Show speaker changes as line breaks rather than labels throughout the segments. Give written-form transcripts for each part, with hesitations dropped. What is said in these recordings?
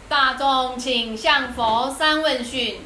大众请向佛三问讯。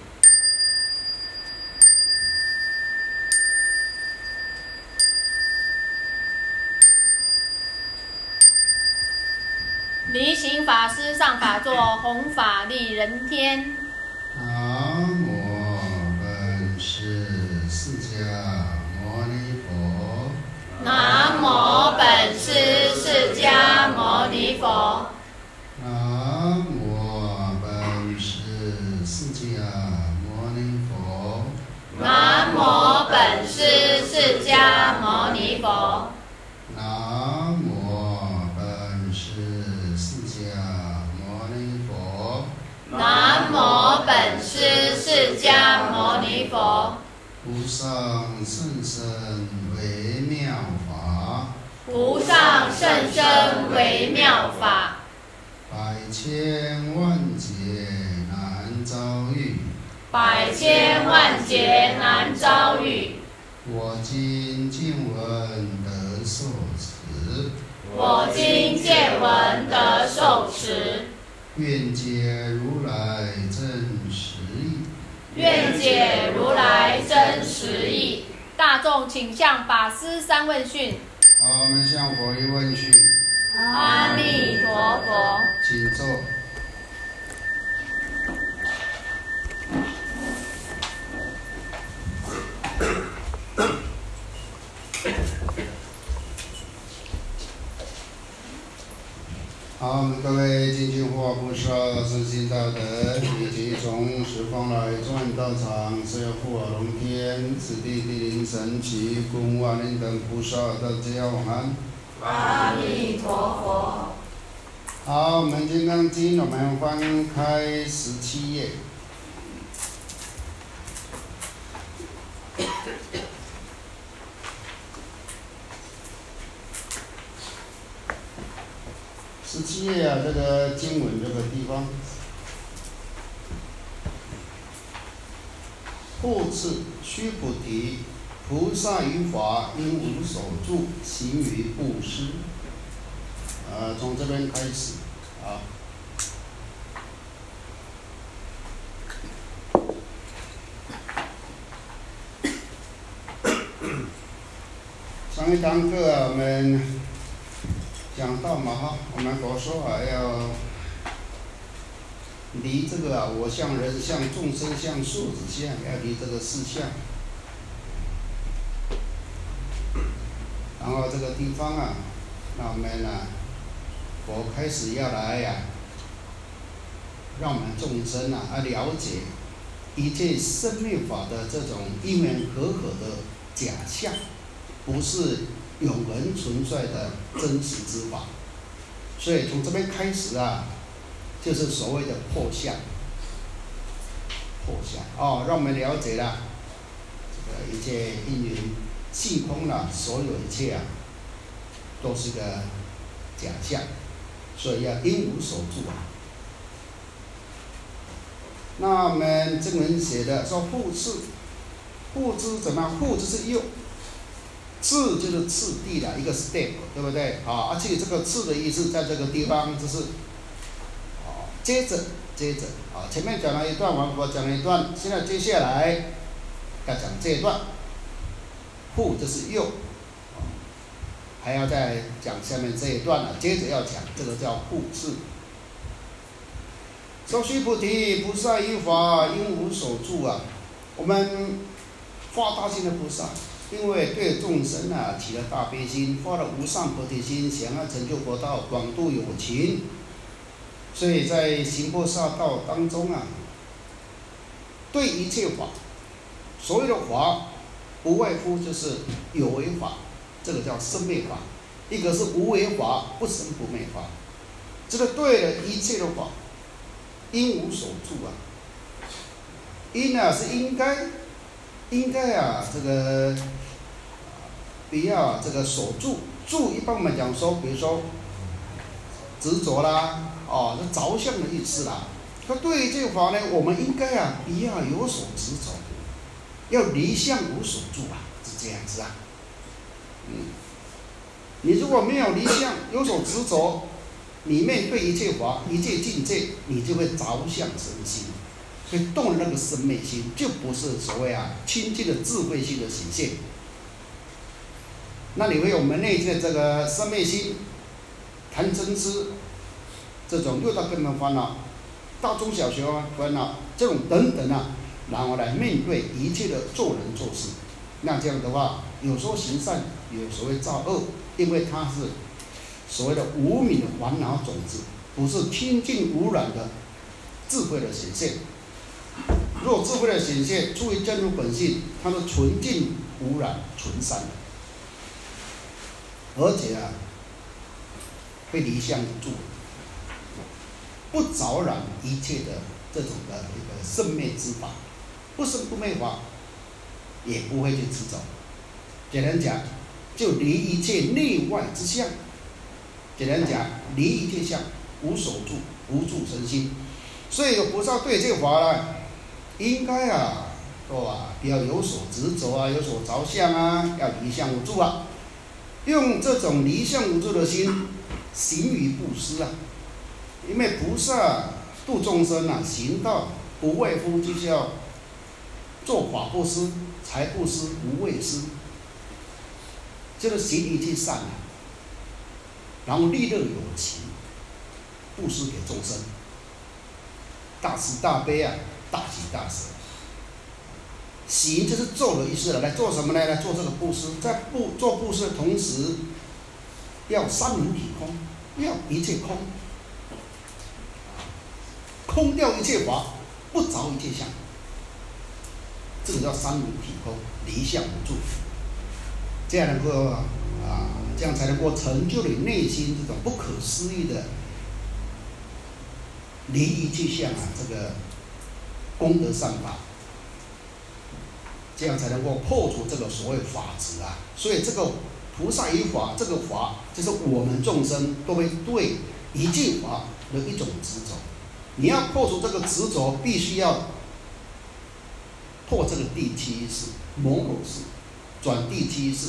离行法师上法座，弘法利人天。
南无本师释迦牟尼佛。
南无本师释迦牟尼佛。
南无本师释迦牟尼佛。
南无本师释迦牟尼佛。
南无本师释迦牟尼佛。
南无本师释迦牟尼佛。
无上甚深微妙法，
无上甚深微妙法，
百千万劫难遭遇，
百千万劫难遭遇。
我今见闻得受持，
我今见闻得受持，
愿解如来真实义。
愿解如来真实义。大众请向法师三问讯。
好，我们向佛一问讯。
阿弥陀佛。
请坐。好，各位精进护法菩萨、善心大德，以及从十方来转道场，是要护法龙天、此地地灵神奇、供万灵等菩萨，大家晚安。
阿弥陀佛。
好，我们金刚经，我们翻开17页。17页啊，这个经文这个地方，复次，须菩提，菩萨于法应无所住，行于布施。从这边开始啊。上一堂课啊，我们讲到嘛哈，我们佛说啊，要离这个我相、人相、众生相、寿子相，要离这个四相。然后这个地方啊，那我们呢，佛开始要来呀，让我们众生啊了解一切生灭法的这种因缘和合的假象，不是永恒存在的真实之法。所以从这边开始啊，就是所谓的破相。破相哦，让我们了解了这个一切因缘性空了，所有一切啊，都是个假象，所以要因无所住啊。那我们正文写的说复次，复之怎么样？复就是又，次就是次第的一个 step， 对不对？而且这个次的意思在这个地方就是，接着，前面讲了一段，王佛讲了一段，现在接下来要讲这一段，复就是又，还要再讲下面这一段了，接着要讲这个叫复次。说须菩提，菩萨于法应无所住啊。我们发大心的菩萨，因为对众生啊起了大悲心，发了无上菩提心，想要成就佛道，广度有情，所以在行菩萨道当中啊，对一切法，所有的法不外乎就是有为法，这个叫生灭法；一个是无为法，不生不灭法。这个对了一切的法，因无所住啊。因啊是应该啊这个不要这个所住。住一般我们讲说，比如说执着啦，这着相的意思啦。可对于这个法呢，我们应该啊不要有所执着，要离相无所住啊，是这样子啊。你如果没有离相，有所执着， 你面对一切法、一切境界，你就会着相生心，会动那个生灭心，就不是所谓清净的智慧心的显现。那你为我们内在这个生灭心、贪嗔痴这种六道根本烦恼、大中小学烦恼这种等等然后来面对一切的做人做事。那这样的话，有时候行善，有所谓造恶，因为它是所谓的无明的烦恼种子，不是清净无染的智慧的显现。若智慧的显现出于真如本性，它是纯净无染、纯善的，而且会离相无住，不着染一切的这种的一个生灭之法，不生不灭法，也不会去执着。简单讲，就离一切内外之相。简单讲，离一切相，无所住，无住生心。所以有菩萨对这个法呢，应该不要有所执着有所着相要离相无住用这种离相无住的心行于布施因为菩萨度众生行道不外乎就是要做法布施、财布施、无畏施，就是行一切善然后利乐有情，布施给众生，大慈大悲大喜大舍。行就是做的意思了，来做什么呢？来做这个布施，在做布施的同时，要三轮体空，要一切空，空掉一切法，不着一切相，这个叫三轮体空，离相无住，这样能够这样才能够成就你内心这种不可思议的离一切相这个功德善法。这样才能够破除这个所谓法执所以这个菩萨于法，这个法就是我们众生都会对一切法的一种执着。你要破除这个执着，必须要破这个第七意识、某某识，转第七意识，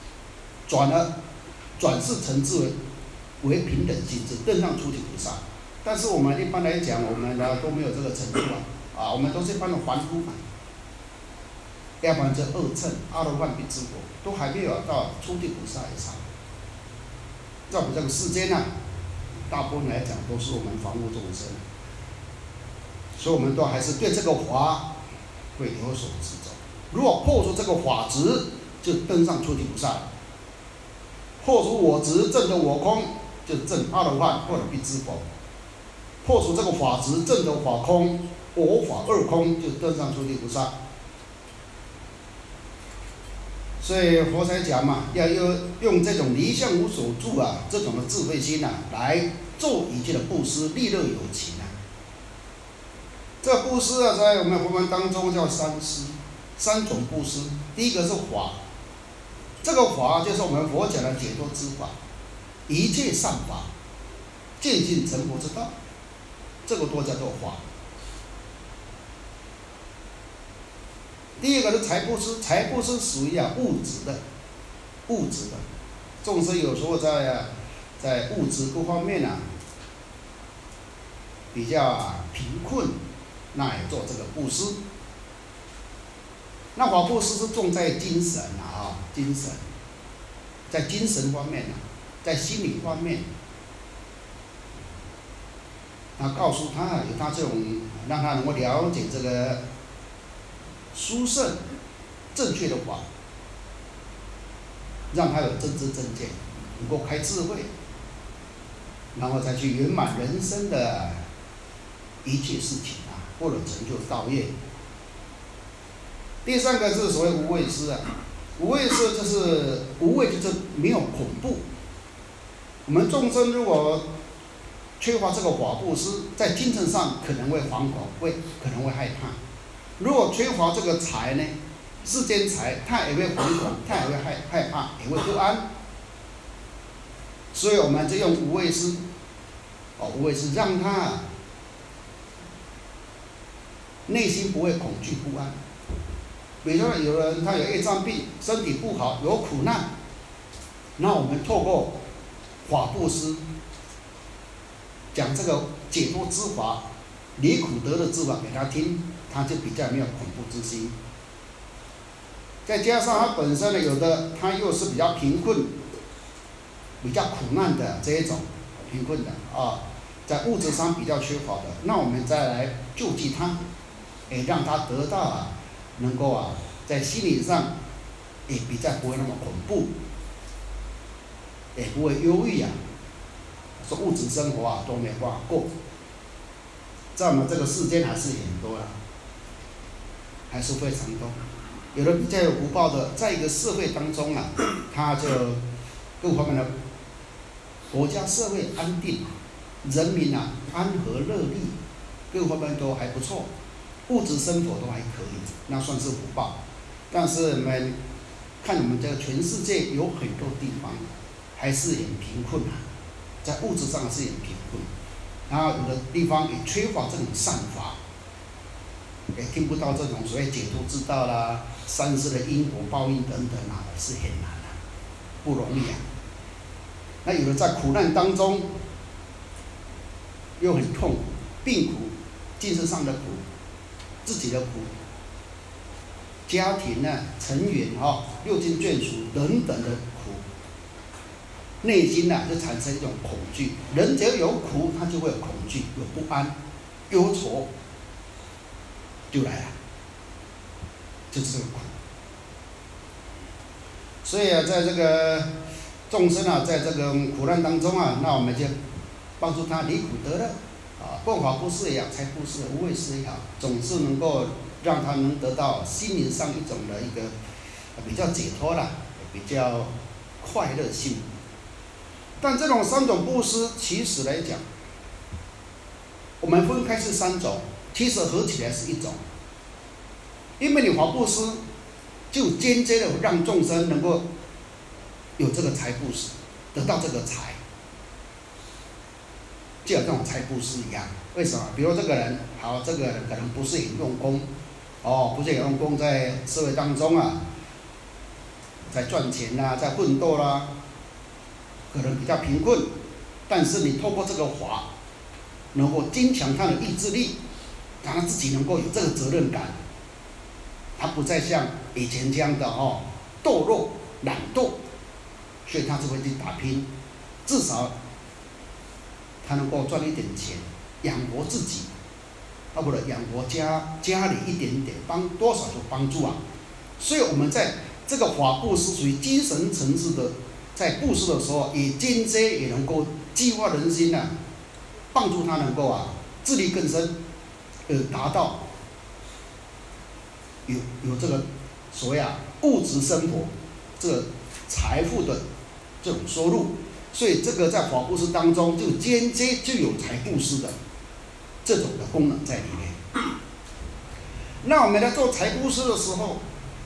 转世成智为平等心智，登上初级菩萨。但是我们一般来讲，我们都没有这个程度我们都是一般的凡夫要不然这二乘阿罗汉比之果都还没有到初地菩萨以上。在我们这个世间大部分来讲都是我们凡夫众生，所以我们都还是对这个法会有所执着。如果破除这个法执，就登上初地菩萨；破除我执，证得我空，就证阿罗汉或者比之佛；破除这个法执，证得法空，我法二空，就登上初地菩萨。所以佛才讲要用这种离相无所住这种的智慧心来做一切的布施，利乐有情这个布施在我们佛门当中叫三施，三种布施。第一个是法，这个法就是我们佛讲的解脱之法，一切善法，渐进成佛之道，这个都叫做法。第二个是财布施，财布施属于物质的，众生有时候在物质各方面比较贫困，那也做这个布施。那法布施是重在精神精神，在精神方面在心理方面，告诉他有他这种，让他能够了解这个殊胜正确的法，让他有真知正见，能够开智慧，然后再去圆满人生的一切事情或者成就道业。第三个是所谓无畏施无畏施就是无畏，就是没有恐怖。我们众生如果缺乏这个法布施，在精神上可能会惶恐，可能会害怕。如果缺乏这个财呢，世间财，他也会惶恐，他也会害怕，也会不安。所以我们就用无畏施，无畏施让他内心不会恐惧不安。比如说有人他有业障病，身体不好，有苦难，那我们透过法布施， 讲这个解脱之法、离苦得乐之法给他听，他就比较没有恐怖之心。再加上他本身呢，有的他又是比较贫困、比较苦难的这一种贫困的啊，在物质上比较缺乏的，那我们再来救济他，让他得到能够在心理上也比较不会那么恐怖，也不会忧郁说物质生活都没办法过。在我们这个世间还是很多还是非常多。有的比较有福报的，在一个社会当中他就各方面的国家社会安定，人民安和乐利，各方面都还不错，物质生活都还可以，那算是福报。但是我们看我们这个全世界有很多地方还是很贫困在物质上是很贫困，然后有的地方也缺乏这种善法，也听不到这种所谓解脱之道啦、三世的因果报应等等是很难不容易那有的在苦难当中又很痛苦，病苦、精神上的苦、自己的苦、家庭成员六亲眷属等等的苦，内心就产生一种恐惧。人只要有苦，他就会有恐惧、有不安、忧愁，就来了，就是这个苦。所以在这个众生在这个苦难当中那我们就帮助他离苦得乐供法布施也好，财布施、无畏施也好，总是能够让他能得到心灵上一种的一个比较解脱比较快乐性。但这种三种布施，其实来讲，我们分开是三种，其实合起来是一种。因为你法布施，就间接的让众生能够有这个财布施，得到这个财，就像这种财布施一样。为什么？比如这个人，这个人可能不是很用功，不是很用功，在社会当中在赚钱在奋斗可能比较贫困，但是你透过这个法，能够增强他的意志力，让他自己能够有这个责任感，他不再像以前这样的堕落、懒惰，所以他就会去打拼，至少他能够赚一点钱，养活自己，或者养活家里一点点，帮多少就帮助所以我们在这个法布施属于精神层次的，在布施的时候，也间接也能够激发人心帮助他能够自力更生，达到有这个所谓物质生活这个财富的这种收入，所以这个在法布施当中就间接就有财布施的这种的功能在里面。那我们在做财布施的时候，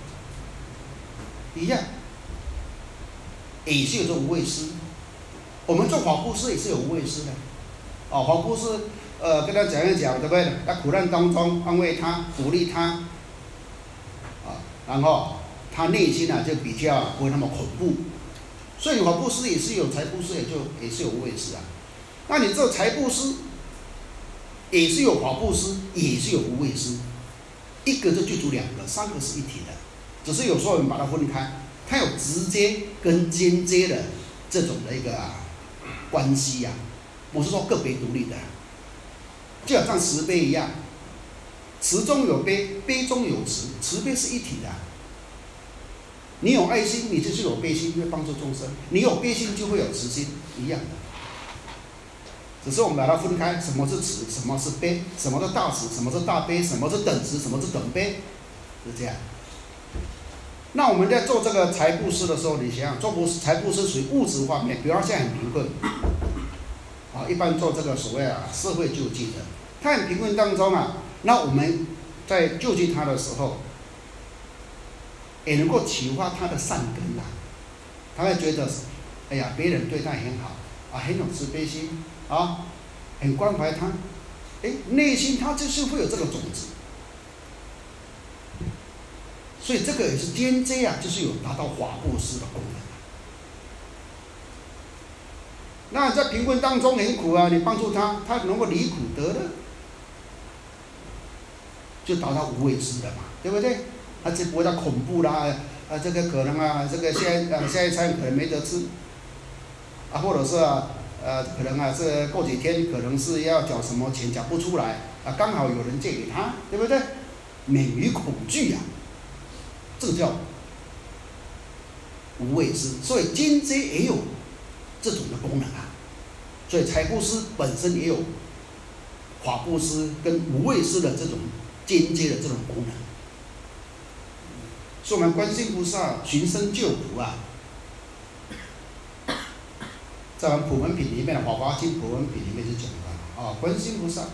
一样也是有这无畏施。我们做法布施也是有无畏施的法布施跟他讲一讲，对不对？在苦难当中安慰他、鼓励他然后他内心就比较不会那么恐怖。所以法布施也是有财布施，也是有无畏施那你这财布施也是有法布施，也是有无畏施，一个就具足两个，三个是一体的。只是有时候我们把它分开，它有直接跟间接的这种的一个关系不是说个别独立的，就好像慈悲一样，慈中有悲，悲中有慈，慈悲是一体的。你有爱心，你就是有悲心，会帮助众生；你有悲心，就会有慈心，一样的。只是我们把它分开，什么是慈，什么是悲，什么是大慈，什么是大悲，什么是等慈，什么是等悲，是这样。那我们在做这个财布施的时候，你想想，做财布施属于物质方面，比方现在很贫困一般做这个所谓社会救济的，他很贫困当中那我们在救济他的时候，也能够启发他的善根他会觉得，哎呀，别人对他很好很有慈悲心很关怀他，内心他就是会有这个种子。所以这个也是间接就是有达到法布施的功能。 那在贫困当中很苦啊，你帮助他，他能够离苦得乐，就达到无畏施了嘛，对不对？他这不会叫恐怖啦，这个可能啊，这个下一餐可能没得吃，或者是可能这过几天可能是要缴什么钱缴不出来，刚好有人借给他，对不对？免于恐惧啊，这叫无畏施。所以间接也有这种的功能啊。所以财布施本身也有法布施跟无畏施的这种间接的这种功能。所以我们观世音菩萨寻声救苦啊，在我们普门品里面的《法华经》普门品里面就讲到观世音菩萨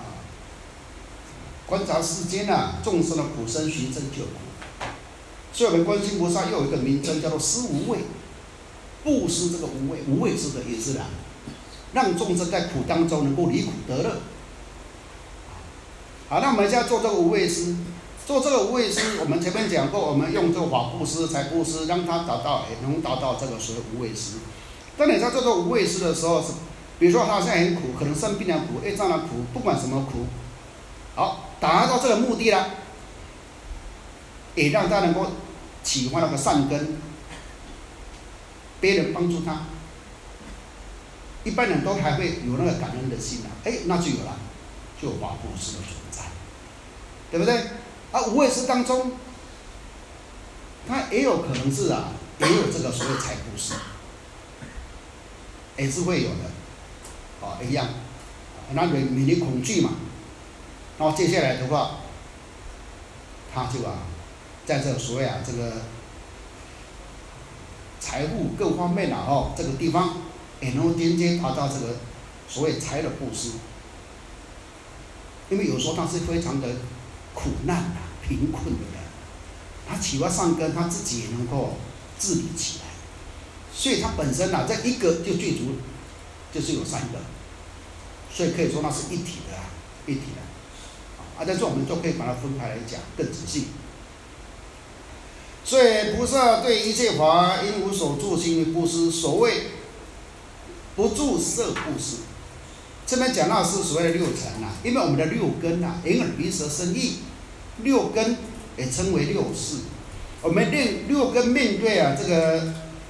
观察世间众生的苦身，寻声救苦。所以我们观世音菩萨又有一个名称叫做施无畏，布施这个无畏，无畏施的也是让众生在苦当中能够离苦得乐。好，那我们现在做这个无畏施。做这个无畏施，我们前面讲过，我们用这个法布施、财布施，让它能达到这个所谓无畏施。当你在做这个无畏施的时候，比如说他现在很苦，可能生病的苦、业障的苦，不管什么苦，好，达到这个目的了，也让他能够启发那个善根，别人帮助他，一般人都还会有那个感恩的心那就有了，就有法布施的存在，对不对？无畏施当中，它也有可能是也有这个所谓财布施，也是会有的，一样，那免于恐惧嘛。然后接下来的话，他就在这个所谓这个财富各方面这个地方也能够间接达到这个所谓财的布施，因为有时候他是非常的苦难贫困的人，他启发善根，他自己也能够治理起来，所以他本身这一个就具足，就是有三个，所以可以说那是一体的，一体的。但是我们就可以把它分开来讲，更仔细。所以菩萨对一切法应无所住，行于布施。所谓不住色布施，这边讲到是所谓的六尘因为我们的六根眼耳鼻舌身意，六根也称为六识。我们六根面对这个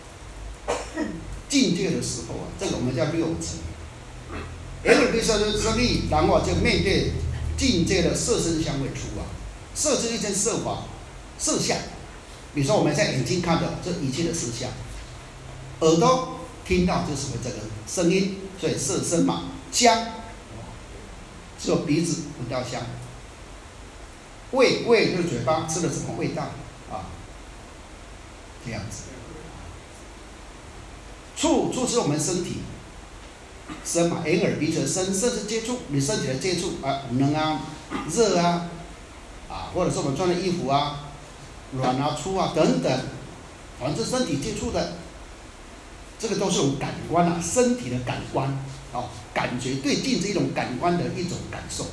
境界的时候这个我们叫六尘。眼耳鼻舌身意，然后就面对境界的色身香味触色是一件色法，色相。比如说我们在眼睛看的这一切的色相，耳朵听到就是这个声音，所以色声嘛。香，只有鼻子闻到香。味就是嘴巴吃的什么味道这样子。触是我们身体，身嘛，眼耳鼻舌身，身是接触你身体的接触冷热或者是我们穿的衣服软粗等等，反正身体接触的，这个都是有感官身体的感官感觉对境这一种感官的一种感受。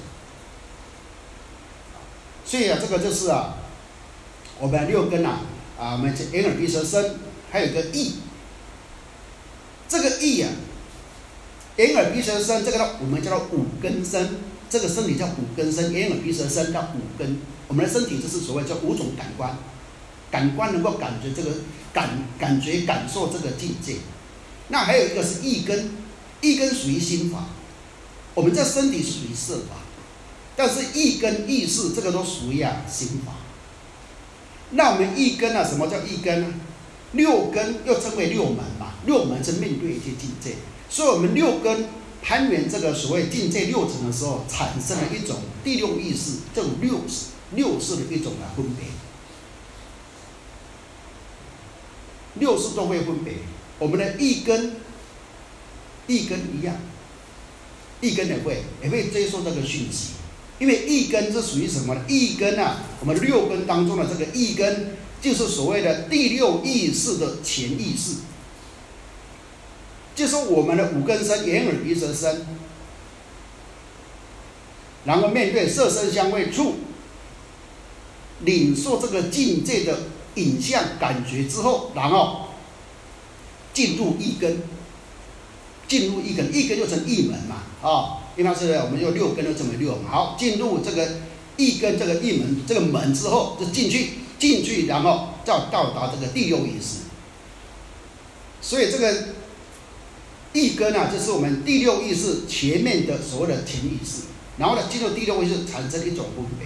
所以这个就是我们六根我们眼耳鼻舌身，还有一个意。这个意眼耳鼻舌身，这个我们叫做五根身，这个身体叫五根身，眼耳鼻舌身叫五根。我们的身体就是所谓叫五种感官，感官能够感觉这个感觉感受这个境界。那还有一个是意根，意根属于心法，我们这身体属于色法，但是意根意识这个都属于心法。那我们意根什么叫意根呢？六根又称为六门嘛，六门是面对一些境界，所以我们六根攀缘这个所谓境界六层的时候，产生了一种第六意识，这种六识的一种分别，六识都会分别。我们的意根一样，意根也会接受这个讯息，因为意根是属于什么呢？意根我们六根当中的这个意根，就是所谓的第六意识的潜意识，就是我们的五根身，眼耳鼻舌身，然后面对色声香味触，领受这个境界的影像感觉之后，然后进入意根进入一根，一根就成一门嘛，因为它是我们用6根就成为6门。好，进入这个一根这个一门这个门之后，就进去，然后再到达这个第6意识。所以这个一根啊，就是我们第6意识前面的所谓的潜意识，然后呢进入第6意识产生一种分别。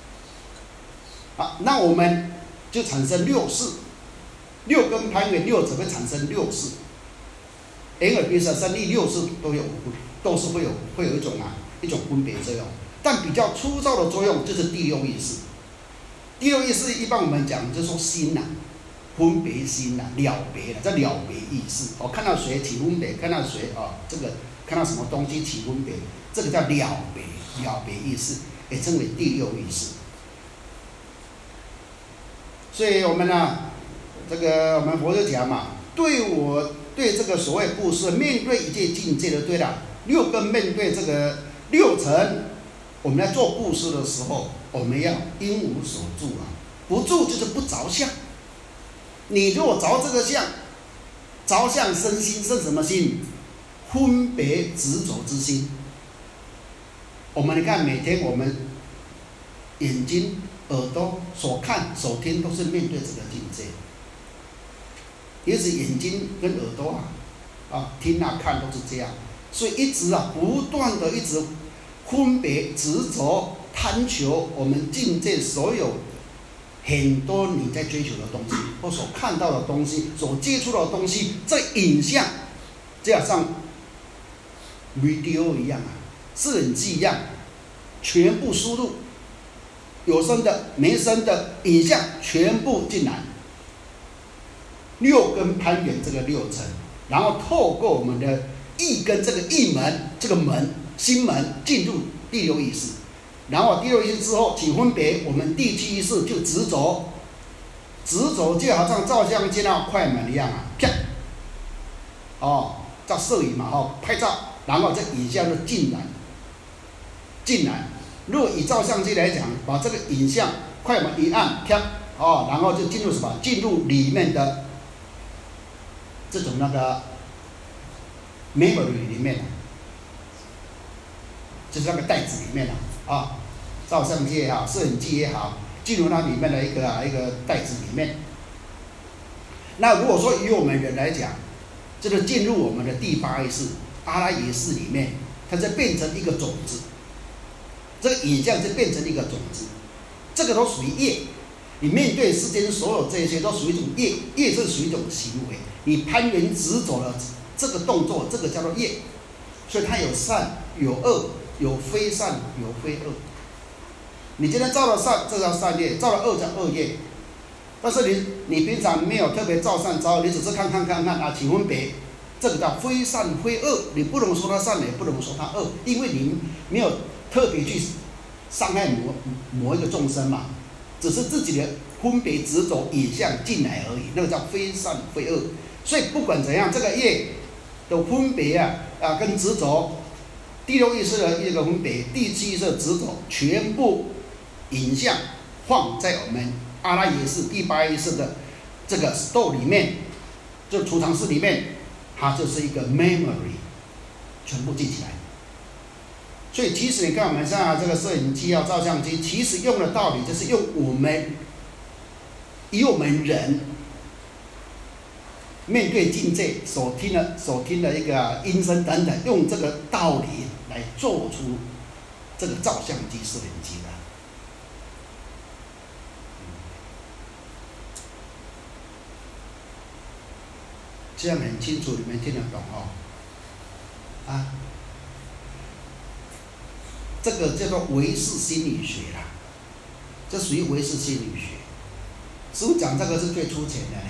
那我们就产生6识，6根攀缘6者会产生6识。眼耳鼻舌身意6识都是会有一种分别作用，但比较粗糙的作用就是第6意识。第6意识一般我们讲就是说心分别心了别了，这了别意识。看到谁起分别，看到谁这个看到什么东西起分别，这个叫了别意识，也称为第6意识。所以我们这个我们佛就讲嘛，对这个所谓布施，面对一切境界的对了，6根面对这个6层，我们在做布施的时候，我们要应无所住不住就是不着相。你如果着这个相，着相生心，生什么心？分别执着之心。你看每天我们眼睛、耳朵所看所听都是面对这个境界，也许眼睛跟耳朵听看都是这样，所以一直不断的一直分别执着贪求我们境界所有很多你在追求的东西，或所看到的东西，所接触的东西，这影像就好像 video 一样摄影机一样，全部输入，有声的没声的影像全部进来，6根攀缘这个6层，然后透过我们的意根这个意门这个门心门进入第6意识，然后第6意识之后起分别，我们第7意识就执着就好像照相机快门一样啪，照摄影嘛拍照，然后这影像就进来。如果以照相机来讲，把这个影像快门一按啪，然后就进入什么？进入里面的这种memory 里面就是那个袋子里面照相机也好，摄影机也好，进入那里面的一个袋子里面。那如果说以我们人来讲，这个进入我们的第8意识阿赖耶识里面，它就变成一个种子，这个影像就变成一个种子，这个都属于业。你面对世间所有这些都属于一种业，业是属于一种行为，你攀缘执着了这个动作，这个叫做业。所以它有善有恶，有非善有非恶。你今天造了善，这叫善业；造了恶叫恶业。但是你平常没有特别造善造恶，你只是看起分别，这个叫非善非恶。你不能说它善，也不能说它恶，因为你没有特别去伤害某一个众生嘛，只是自己的分别执着影像进来而已，那个叫非善非恶。所以不管怎样，这个业的分别跟执着，第6意识的一个分别，第7意识的执着，全部影像放在我们阿赖耶识第8意识的这个 store 里面，就储藏室里面，它就是一个 memory， 全部记起来。所以其实你看我们像这个摄影机照相机，其实用的道理就是以我们人面对境界所听的一个音声等等，用这个道理来做出这个照相机、摄影机的。这样很清楚，你们听得懂这个叫做唯识心理学啦，这属于唯识心理学。师父讲这个是最粗浅的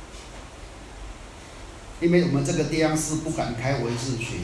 因为我们这个地方是不敢开唯识学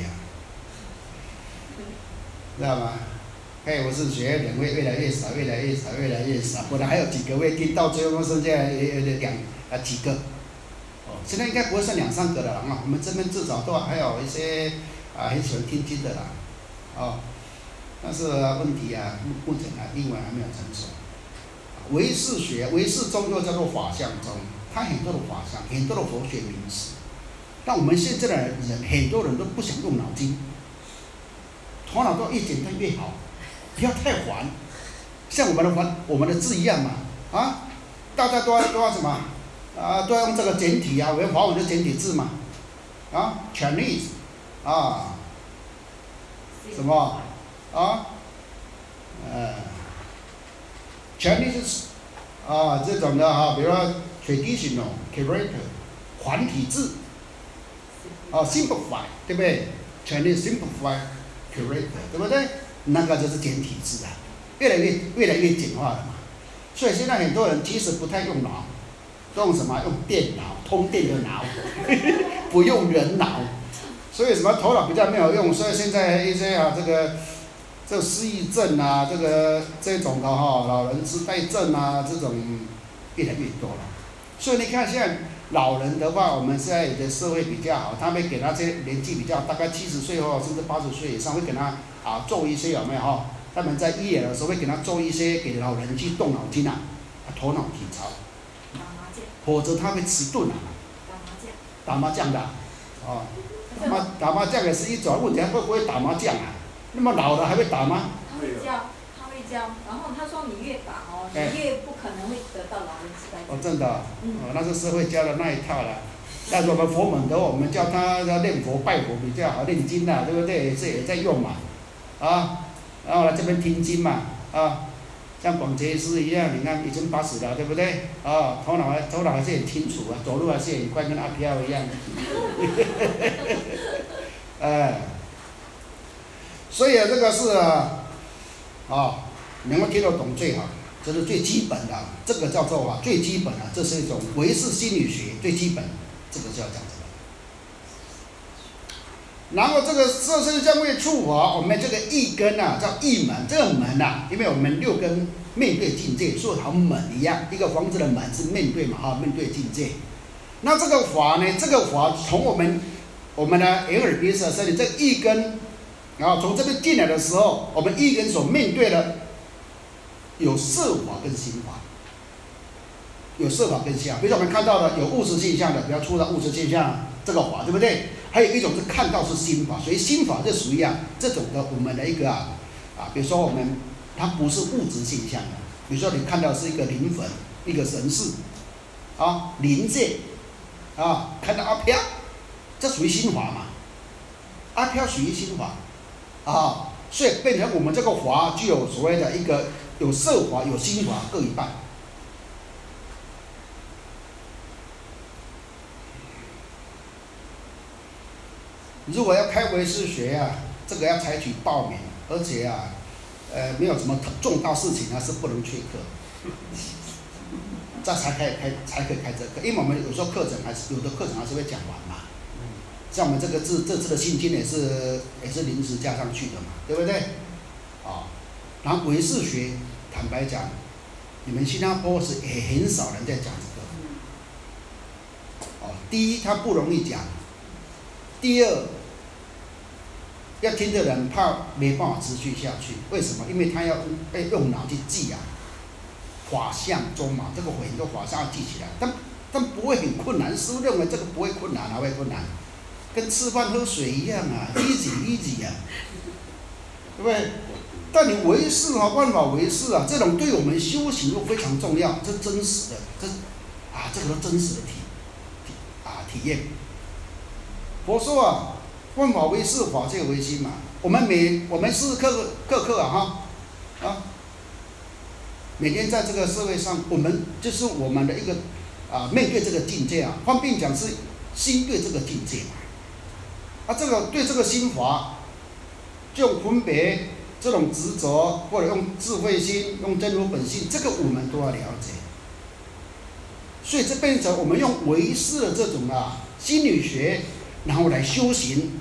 知道吗？开唯识学人会越来越少，本来还有几个会听，到最后剩下几个。现在应该不会剩2、3个了我们这边至少都还有一些很喜欢听经的啦但是问题目前英文还没有成熟。唯识学，唯识宗又叫做法相宗，它很多的法相，很多的佛学名词。 但我们现在的人很多人都不想用脑筋，头脑都越简单越好，不要太烦。像我们的字一样嘛，啊，大家都要什么啊？都要用这个简体啊，我们华文的简体字嘛，啊 ，Chinese 啊，什么啊，Chinese 啊这种的啊，比如说 traditional character 繁体字啊 ，simplify 对不对 ？Chinese simplify character 对不对？那个就是简体字啊。越来越简化了嘛，所以现在很多人其实不太用脑，都用什么？用电脑，通电的脑，不用人脑，所以什么头脑比较没有用，所以现在一些这失忆症啊，这种的老人痴呆症啊，这种越来越多了。所以你看现在老人的话，我们现在的社会比较好，他会给他这些年纪比较大概70岁后甚至80岁以上，会给他做一些有没有他们在医疗的时候会给他做一些给老人去动脑筋头脑体操，否则他会迟钝打麻将的打麻将也是一种问题，会不会打麻将啊？那么老了还会打吗？
他会教，然后他说你越打你越不可能会得到老人痴呆症。
真的那是社会教的那一套了。但是我们佛门的，我们叫他要念佛拜佛比较好，念经对不对？这也在用嘛，然后来这边听经嘛，像广觉师一样，你看已经80了，对不对？头脑还是很清楚走路还是很快，跟阿飘一样。所以这个是能够听得懂最好，这是最基本的，这个叫做最基本的，这是一种唯识心理学最基本，这个就要讲这个。然后这个色身相位触法，我们这个一根叫一门，这个门因为我们6根面对境界，所以好像门一样，一个房子的门是面对嘛，面对境界。那这个法呢，这个法从我们的眼耳鼻舌身体这一根，从这边进来的时候，我们一根所面对的有色法跟心法，有色法跟心法。比如说我们看到的有物质现象的，比较粗的物质现象，这个法对不对？还有一种是看到是心法，所以心法就属于这种的我们的一个比如说它不是物质现象的，比如说你看到是一个灵魂，一个神识灵界看到阿飘，这属于心法嘛，阿飘属于心法所以变成我们这个法具有所谓的一个有色法有心法各一半。如果要开唯识学这个要采取报名，而且没有什么重大事情是不能缺课，这才可以开这个课。因为我们有时候课程有的课程还是会讲完嘛。像我们这次的信经也是临时加上去的嘛，对不对？然后唯识学，坦白讲，你们新加坡是也很少人在讲这个。第一，它不容易讲。第二，要听的人怕没办法持续下去，为什么？因为他要用脑去记法相中嘛，这个很多法相要记起来，但不会很困难。师父认为这个不会困难，哪会困难？跟吃饭喝水一样easy 对不对？但你唯识万法唯识这种对我们修行都非常重要，这真实的，这个都真实的体验。佛说万法唯识，法界唯心嘛。我们时时刻每天在这个社会上，我们就是我们的一个面对这个境界换并讲是心对这个境界嘛。这个对这个心法，这种分别、这种执着，或者用智慧心、用真如本性，这个我们都要了解。所以这变成我们用唯识的这种心理学，然后来修行，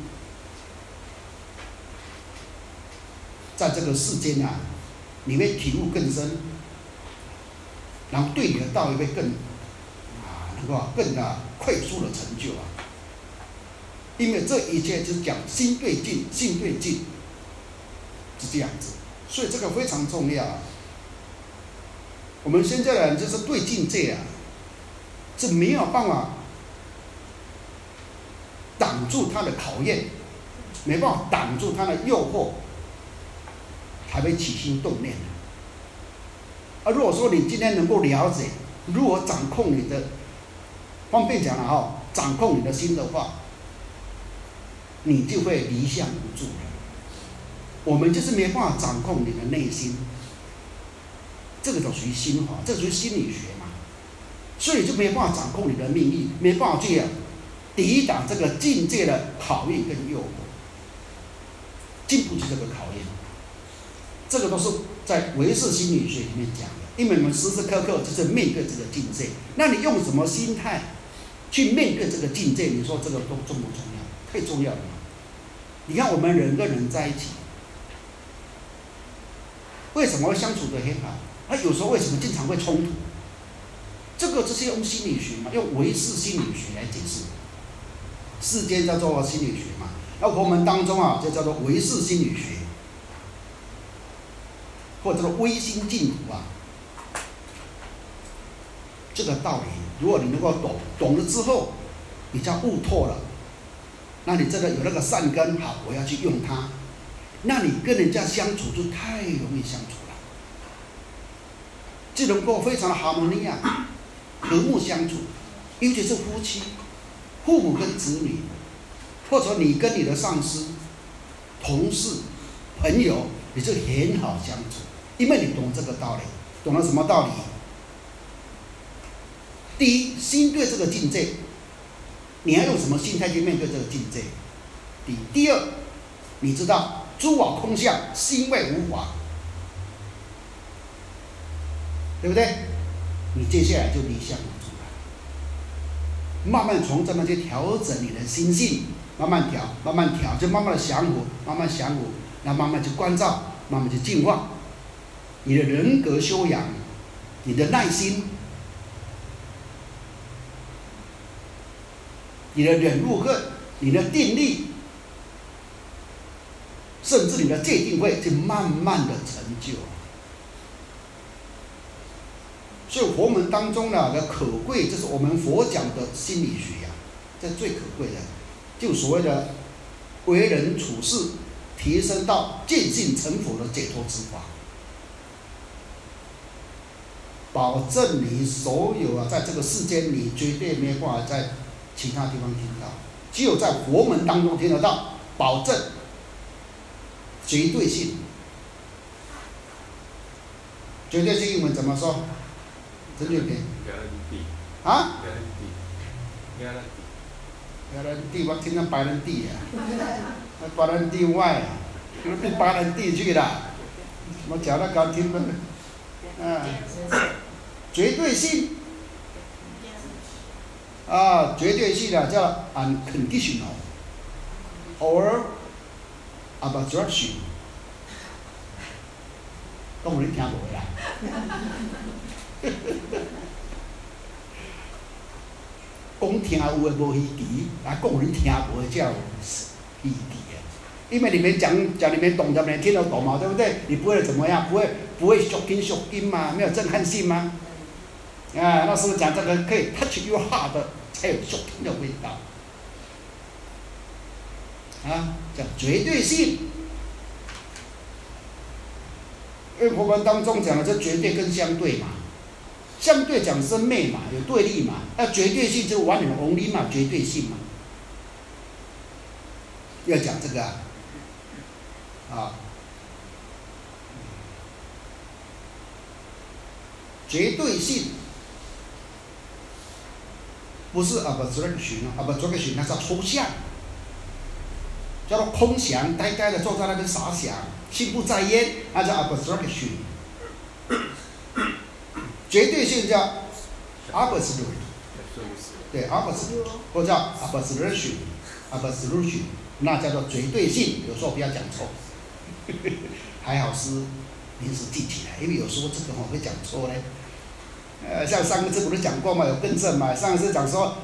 在这个世间你会体悟更深，然后对你的道也会更能够更快速的成就因为这一切就是讲心对境，性对境，是这样子，所以这个非常重要。我们现在的人就是对境界是没有办法挡住它的考验，没办法挡住它的诱惑，才会起心动念。如果说你今天能够了解如何掌控你的，方便讲了掌控你的心的话，你就会离相无助了。我们就是没办法掌控你的内心，这个就属于心法，这属于心理学嘛，所以就没办法掌控你的命运，没办法去抵挡这个境界的考验跟诱惑，经不起这个考验。这个都是在唯识心理学里面讲的，因为我们时时刻刻就是面对这个境界，那你用什么心态去面对这个境界？你说这个都重不重要？太重要了嘛！你看我们人跟人在一起，为什么会相处得很好？有时候为什么经常会冲突？这个就是用心理学嘛，用唯识心理学来解释。世间叫做心理学嘛，那我们当中就叫做唯识心理学，或者说唯心净土这个道理，如果你能够懂了之后，比较悟透了，那你真的有那个善根，好，我要去用它，那你跟人家相处就太容易相处了，就能够非常的哈姆尼亚，和睦相处，尤其是夫妻、父母跟子女，或者你跟你的上司、同事、朋友，你就很好相处，因为你懂这个道理。懂了什么道理？第一，心对这个境界，你要用什么心态去面对这个境界？第二，你知道诸法空相，心外无法，对不对？你接下来就离相无助了。慢慢从这么去调整你的心性，慢慢调，就慢慢的降伏，然后慢慢去关照，慢慢去净化你的人格修养，你的耐心，你的忍辱恨，你的定力，甚至你的戒定慧，就慢慢的成就。所以佛门当中的可贵，就是我们佛讲的心理学这最可贵的，就所谓的为人处事，提升到见性成佛的解脱之法，保证你所有在这个世间，你绝对没办法在其他地方听到，只有在佛门当中听得到，保证绝对性。绝对性英文怎么说？陈俊平。guarantee 我听成白人地白人地外变白人地去了，我讲得刚听的，绝对性。绝对性的叫 unconditional or abstraction， 讲有人听无啦？讲听有诶无稀奇，讲有人听无诶才有稀奇因为你们讲你们懂的，你们听得懂嘛，对不对？你不会怎么样？不会shock筋嘛？没有震撼性吗？那时候讲这个可以 touch your heart 才有shock筋的味道。叫绝对性。因为佛门当中讲的是绝对跟相对嘛，相对讲生灭嘛，有对立嘛，绝对性就是完全 only 嘛，绝对性嘛，要讲这个绝对性不是 abstraction 那是抽象，叫做空想，呆呆的坐在那边傻想，心不在焉，那叫 abstraction。绝对性叫 absolute， 对 absolute， 或叫 absolution， 那叫做绝对性。有时候不要讲错，还好是临时记起来，因为有时候这个会讲错嘞。像上一次不是讲过嘛，有更正嘛。上一次讲说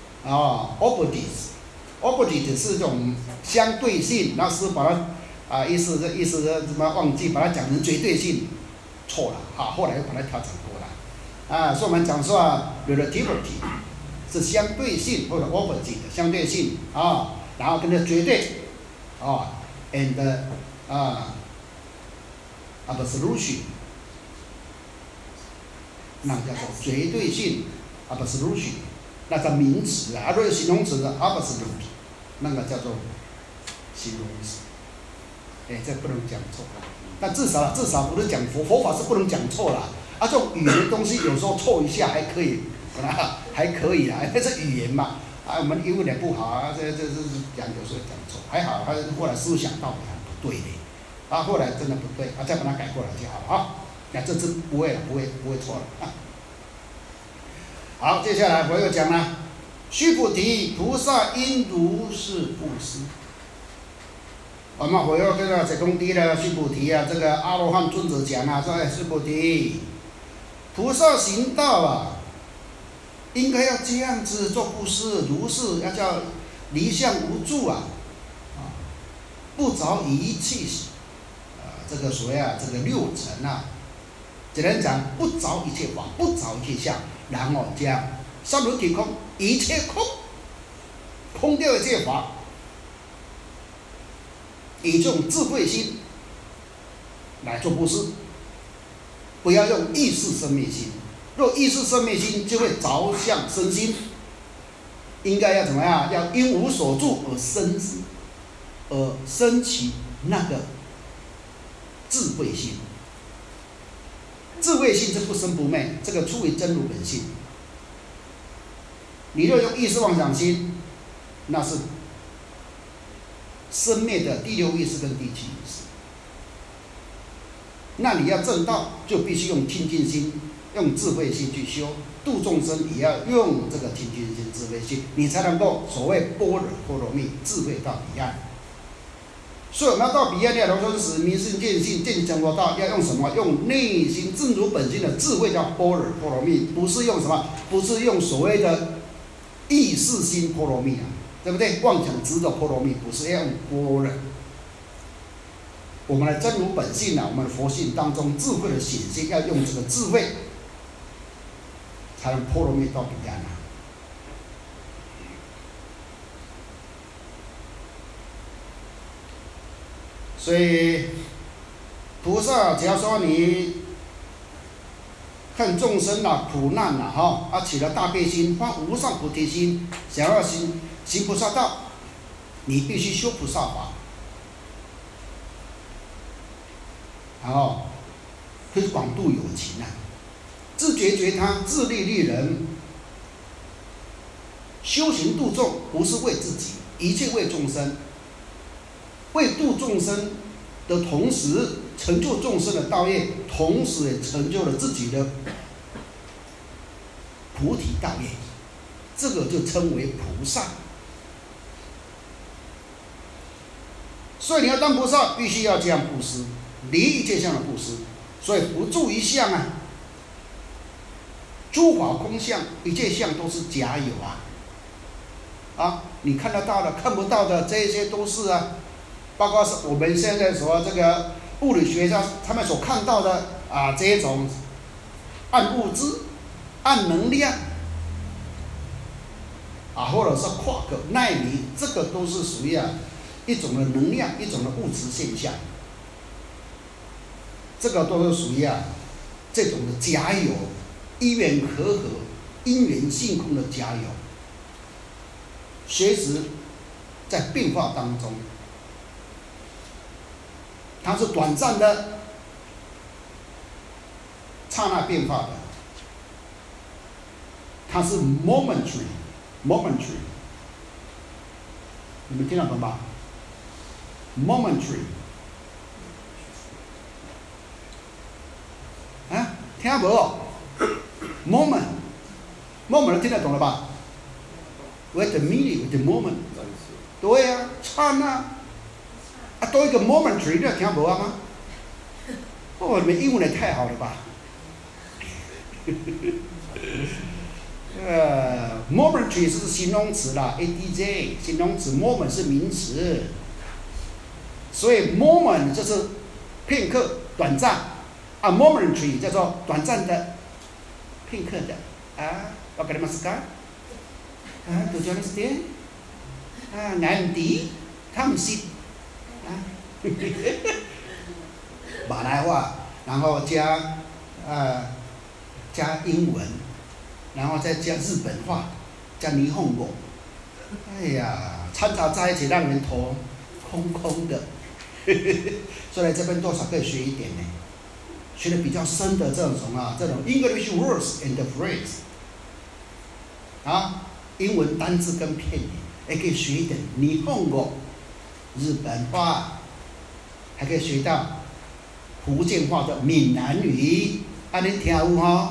opposite 是这种相对性，那是把它意思怎么忘记，把它讲成绝对性，错了后来又把它调整过来所以我们讲说relativity 是相对性或者 opposite 相对性然后跟着绝对，and absolution， 那叫做绝对性 absolution， 那叫名词啊。如果形容词的 absolute， 那个叫做形容词。这不能讲错。但至少不能讲佛法是不能讲错啦。这种语言的东西有时候错一下还可以，还可以啊，那是语言嘛。我们英文也不好啊，这讲有时候讲错，还好，后来思想到不对的，后来真的不对，再把它改过来就好了啊。那这次不会了，不会错了。好，接下来我又讲了，须菩提，菩萨应如是布施。我们回又跟这空地的须菩提啊，这个阿罗汉尊者讲啊，说须菩提，菩萨行道啊，应该要这样子做布施，如是要叫离相无住啊，不着一切这个所谓这个六尘啊，简单讲，不着一切法，不着一切相，然后这样三轮体空，一切空，空掉一切法。以这种智慧心来做布施，不要用意识生灭心。若意识生灭心，就会着相生心。应该要怎么样？要因无所住而生起那个智慧心。智慧心是不生不灭，这个出于真如本性。你若用意识妄想心，那是生灭的第六意识跟第七意识。那你要证道，就必须用清净心，用智慧心去修。度众生也要用这个清净心、智慧心，你才能够所谓般若波罗蜜，智慧到彼岸。所以我们要到彼岸，要说是明心见性，见成佛道，要用什么？用内心正如本性的智慧，叫般若波罗蜜，不是用什么？不是用所谓的意识心波罗蜜啊。对不对？妄想执着波罗蜜不是要用般若，我们的真如本性我们的佛性当中智慧的显现，要用这个智慧，才能波罗蜜到彼岸所以菩萨只要说你看众生苦难起了大悲心，发无上菩提心，想要行菩萨道，你必须修菩萨法，然后可以广度有情自觉觉他，自利利人。修行度众不是为自己，一切为众生。为度众生的同时，成就众生的道业，同时也成就了自己的菩提道业，这个就称为菩萨。所以你要当菩萨，必须要这样布施，离一切相的布施。所以不住一相诸法空相，一切相都是假有你看得到的、看不到的，这些都是包括是我们现在所这个物理学家他们所看到的这种暗物质、暗能量或者是夸克、奈米，这个都是属于一种的能量，一种的物质现象。这个都是属于这种的假有，因缘和合、因缘性空的假有。随时在变化当中，它是短暂的、刹那变化的，它是 momentary， 你们听得懂吧 ？momentary， 听不懂 moment 听得懂了吧 ？Wait a minute, wait a moment， 对刹那。多一个 momentary， 你有听无吗？你们英文也太好了吧！momentary 是形容词啦 ，adj 形容词 ，moment 是名词，所以 moment 就是片刻、短暂momentary 叫做短暂的、片刻的わかりますか？Do you understand？ 眼底他们是马来话，然后加英文，然后再加日本话，加霓虹语。哎呀，掺杂在一起，让人头空空的。所以来这边多少可以学一点呢？学的比较深的这种English words and phrase 英文单字跟片语，也可以学一点霓虹语、日本话，还可以学到福建话的闽南语，你听有吼？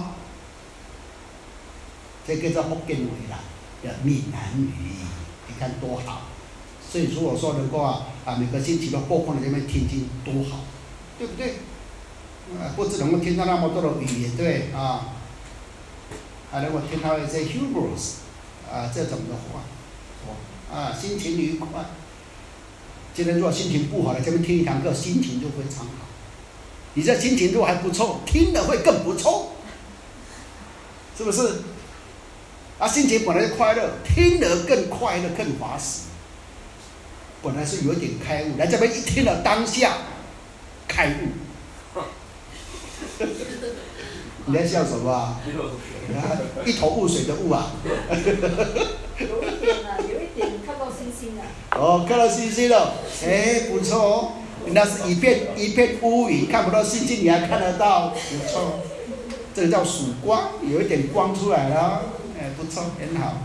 这叫做福建话啦，叫闽南语，你看多好。所以如果说能够每个星期都播放在这边听经，多好，对不对？不只能够听到那么多的语言，对还能够听到一些 humorous 这种的话，心情愉快。今天如果心情不好了，这边听一堂课，心情就非常好。你这心情如果还不错，听了会更不错，是不是？心情本来就快乐，听了更快乐，更滑实。本来是有一点开悟，来这边一听了，当下开悟。你在笑什么啊？一头雾水的雾啊！
有一点看到星星了。
看到星星了，不错哦。那是一片乌云，看不到星星，你还看得到，不错。这个叫曙光，有一点光出来了，不错，很好，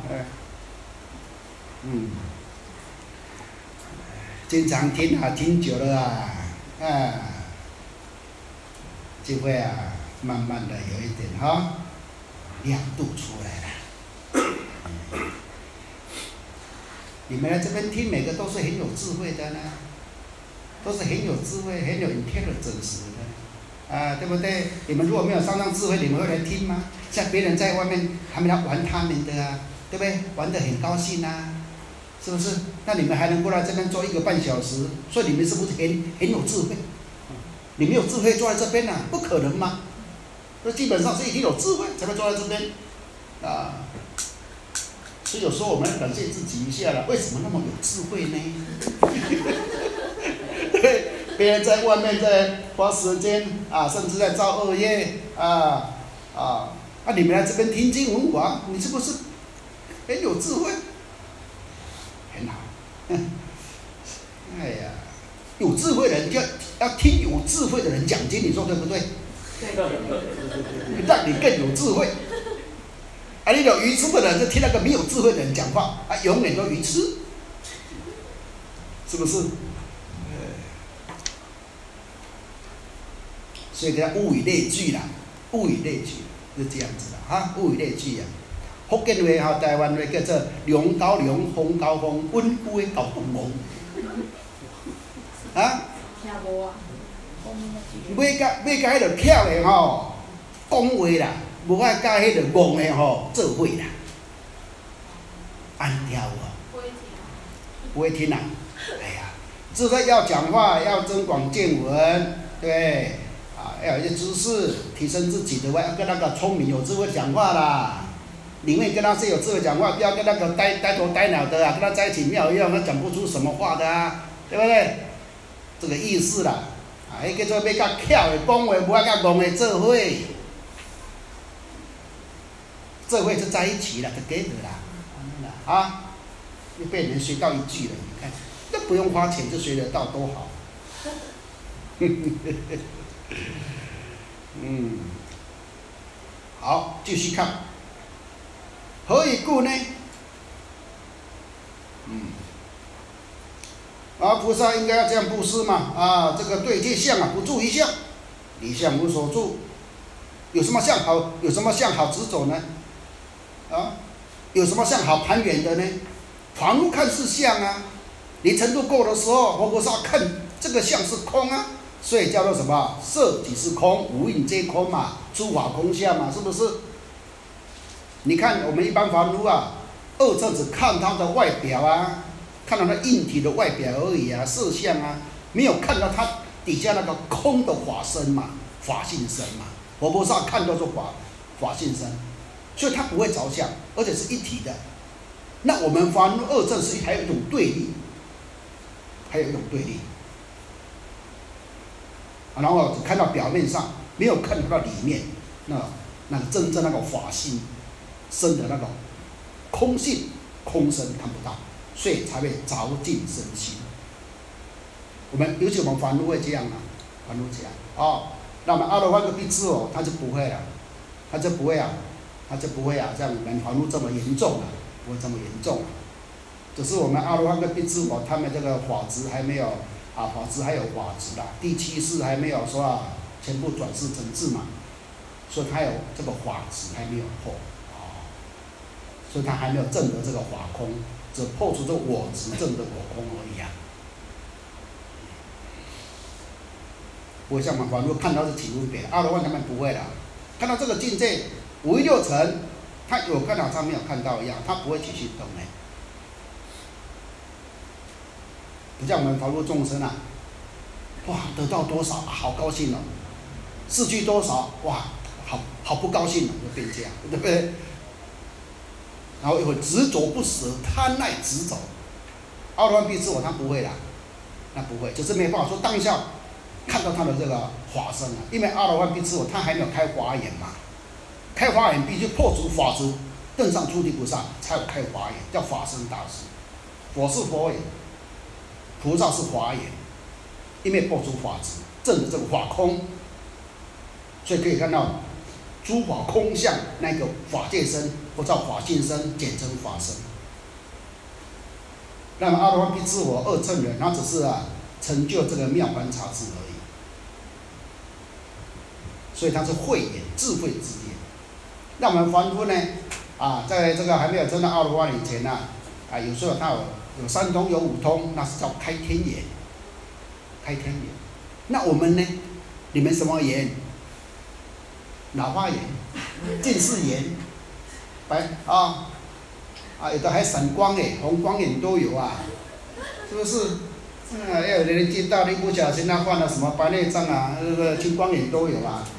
经常听听久了就会慢慢的有一点亮度出来了。你们来这边听，每个都是很有智慧的呢，都是很有智慧、很有 intelligence 的，对不对？你们如果没有上智慧，你们会来听吗？像别人在外面，他们要玩他们的对不对？玩得很高兴是不是？那你们还能过来这边坐1个半小时，所以你们是不是很有智慧？你没有智慧坐在这边不可能嘛？那基本上是已经有智慧才会坐在这边所以有时候我们要感谢自己一下了，为什么那么有智慧呢？对，别人在外面在花时间甚至在造恶业你们来这边听经闻法，你是不是很有智慧？很好。哎呀，有智慧的人要听有智慧的人讲经，你说对不对？让你更有智慧。你有愚痴的人就听那个没有智慧的人讲话，永远都愚痴，是不是？所以叫物以类聚啦，物以类聚是这样子的物以类聚福建话台湾话叫做龙高龙，风高风，温故的搞动龙。
听无
买甲迄个巧的讲话啦，无爱甲迄个戆的做伙啦。听有不会听哎呀，就是要讲话要增广见闻，对要有一些知识，提升自己的话，要跟那个聪明有智慧讲话啦。宁愿跟他是有智慧讲话，不要跟那个呆头呆脑的跟他在一起没有用，他讲不出什么话的对不对？这个意思啦。迄叫做要甲巧的讲话，无爱甲戆的做伙，做伙就在一起了，就给了啦，又被人学到一句了，你看，那不用花钱就学得到，多好。好，继续看，何以故呢？菩萨应该要这样布施嘛这个对戒相不住一相，离相无所住，有什么相好？有什么相好执走呢？有什么相好攀缘的呢？凡夫看是相你程度够的时候，活菩萨看这个相是空所以叫做什么？色即是空，无影皆空嘛，诸法空相嘛，是不是？你看我们一般凡夫二者只看他的外表看到他硬体的外表而已色相没有看到他底下那个空的法身嘛，法性身嘛。活菩萨看到是法性身，所以他不会着相，而且是一体的， 那我们凡夫二正是还有一种对立，还有一种对立。然后只看到表面上，没有看到里面，那个真正那个法性生的那种空性、空身看不到，所以才会着尽身心。尤其我们凡夫会这样啊，凡夫这样哦。那么阿罗汉跟辟支佛他就不会了，他就不会啊，像我们凡夫这么严重了，不会这么严重了。只是我们阿罗汉跟辟支佛他们这个法执还没有法执还有法执啦，第七世还没有说全部转世成智嘛，所以他有这个法执还没有破所以他还没有证得这个法空，只破除这我执，证得我空而已啊。不会像我们凡夫看到是起分别，阿罗汉他们不会的，看到这个境界五欲六尘，他有看到他没有看到一样，他不会起心动念。不像我们凡夫众生啊，哇，得到多少好高兴哦，失去多少哇，好不高兴哦，就变这样，对不对？然后又会执着不舍，贪爱执着。阿罗汉辟支佛他不会的，那不会，就是没办法说当下看到他的这个法身啊，因为阿罗汉辟支佛他还没有开华眼嘛，开华眼必须破除法执，登上诸地菩萨才有开华眼，叫法身大士。佛是佛眼，菩萨是华眼，因为破除法执，证的这个法空，所以可以看到诸法空相那个法界身，或叫法性身，简称法身。那么阿罗汉辟支佛二乘人，他只是成就这个妙观察智而已，所以他是慧眼，智慧之眼。那我们凡夫呢，在这个还没有证到阿罗汉以前有时候他有三通有五通，那是叫开天眼，开天眼。那我们呢？你们什么眼？老花眼、近视眼、有的还闪光眼、红光眼都有啊，是不是？要有人见到你不小心患了什么白内障青光眼都有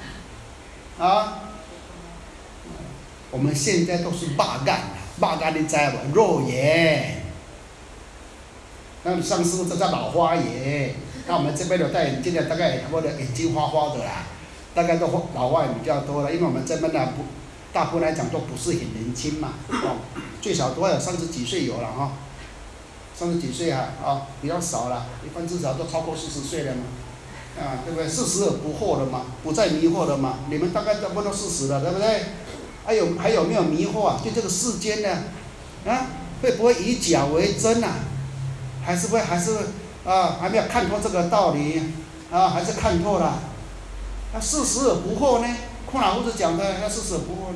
我们现在都是肉眼你知道不？肉眼。那上师这叫老花眼，那我们这边有戴眼镜的，大概我的眼睛花花的啦，大概都老花眼比较多了，因为我们这边大部分来讲都不是很年轻嘛，最少都要有30几岁有了30几岁比较少了，一般至少都超过40岁了嘛，对不对？40而不惑了嘛，不再迷惑了嘛，你们大概都不到40了，对不对？还有没有迷惑对这个世间呢？会不会以假为真还是还没有看透这个道理还是看透了？40而不惑呢？空老夫子讲的，要40而不惑呢？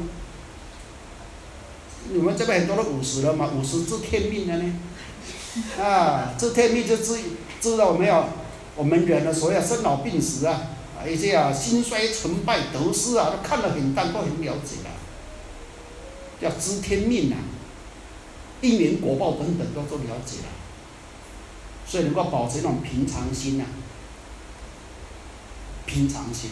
你们这边很多都50了嘛，50知天命了呢？知天命就知道没有？我们人的所谓生老病死一些兴衰成败得失都看得很淡，都很了解了。叫知天命因缘果报等等都了解了。所以能够保持一种平常心平常心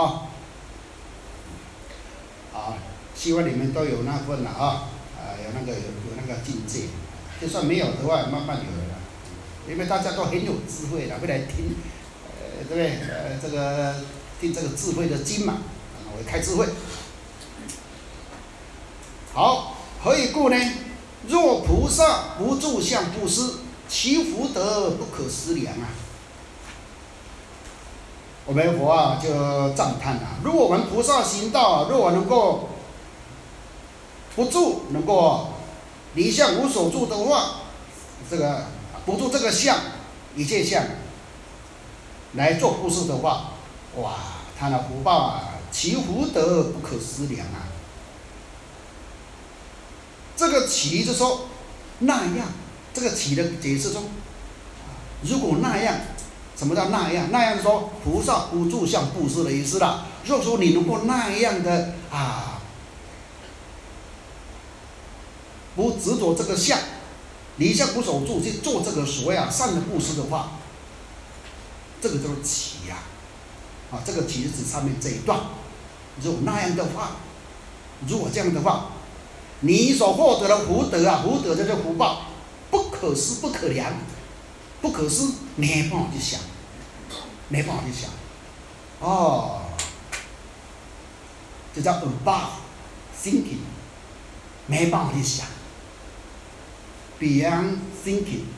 希望你们都有那份有那个境界，就算没有的话，慢慢有了，因为大家都很有智慧的，会来听，对不对？这个听这个智慧的经嘛，我开智慧。好，何以故呢？若菩萨不住相布施，其福德不可思量我们佛就赞叹如果我们菩萨行道如果能够不住，能够离相无所住的话，这个不住这个相，一切相来做布施的话，哇，他的福报其福德不可思量这个其就说那样，这个其的解释中，如果那样，什么叫那样？那样是说菩萨不住相布施的意思啦。如果说你能够那样的不执着这个相，离相无所住去做这个所谓善的布施的话，这个就是其这个其是指上面这一段。如果那样的话，如果这样的话， 你所获得的福德啊，福德就是福报，不可思不可量，不可思，没办法去想，没办法去想，哦，这叫 above thinking， 没办法去想 ，beyond thinking。